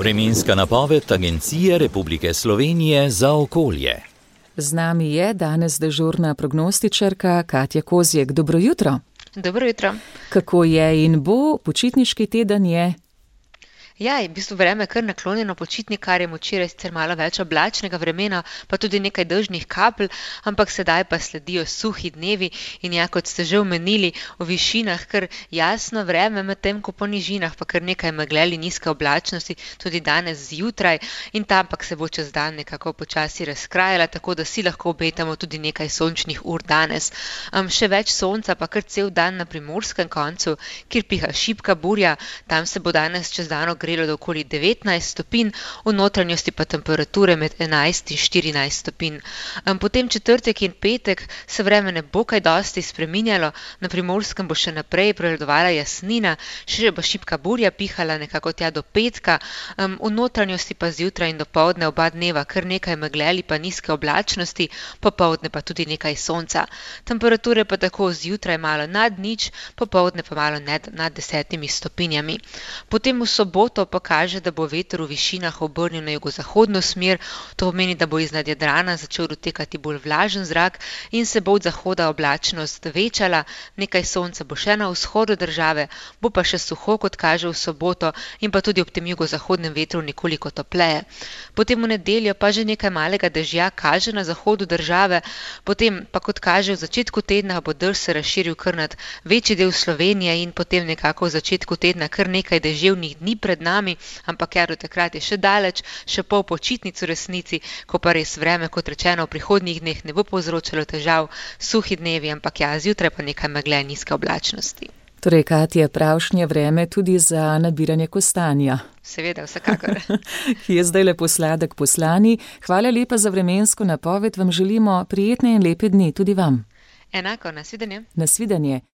Vremenska napoved Agencije Republike Slovenije za okolje. Z nami je danes dežurna prognostičarka Katja Kozjek. Dobro jutro. Dobro jutro. Kako je in bo? Počitniški teden je? Ja, je v bistvu vreme kar naklonjeno počitnikarjem, včeraj sicer malo več oblačnega vremena, pa tudi nekaj dežnih kapelj, ampak sedaj pa sledijo suhi dnevi in ja, kot ste že omenili, v višinah kar jasno vreme, medtem ko po nižinah pa kar nekaj megleli nizke oblačnosti, tudi danes zjutraj in tam pa se bo čez dan nekako počasi razkrajala, tako da si lahko obetamo tudi nekaj sončnih ur danes. Še več sonca pa kar cel dan na primorskem koncu, kjer piha šibka burja, tam se bo danes čez dan grelo do okoli 19 stopinj, v notranjosti pa temperature med 11 in 14 stopinj. Potem četrtek in petek se vreme ne bo kaj dosti spreminjalo, na primorskem bo še naprej prevladovala jasnina, še bo šibka burja pihala nekako tja do petka, v notranjosti pa zjutraj in dopoldne oba dneva kar nekaj megleli pa nizke oblačnosti, popoldne pa tudi nekaj sonca. Temperature pa tako zjutraj malo nad nič, popoldne pa malo nad 10 stopinjami. Potem v soboto pa kaže, da bo veter v višinah obrnil na jugozahodno smer, to pomeni, da bo iznad Jadrana začel dotekati bolj vlažen zrak in se bo od zahoda oblačnost večala, nekaj sonca bo še na vzhodu države, bo pa še suho, kot kaže v soboto in pa tudi ob tem jugozahodnem vetru nekoliko topleje. Potem v nedeljo pa že nekaj malega dežja kaže na zahodu države, potem pa kot kaže v začetku tedna bo dež se razširil kar nad večji del Slovenije in potem nekako v začetku tedna kar nekaj deževnih dni pred nami, ampak ja, do takrat je še daleč, še pol počitnic v resnici, ko pa res vreme, kot rečeno, v prihodnjih dneh ne bo povzročalo težav, suhi dnevi, ampak ja, zjutraj pa nekaj megle nizke oblačnosti. Torej, Katja, pravšnje vreme tudi za nabiranje kostanja. Seveda, vsekakor. Ki je zdaj lepo sladek poslani. Hvala lepa za vremensko napoved, vam želimo prijetne in lepe dni tudi vam. Enako, nasvidenje. Nasvidenje.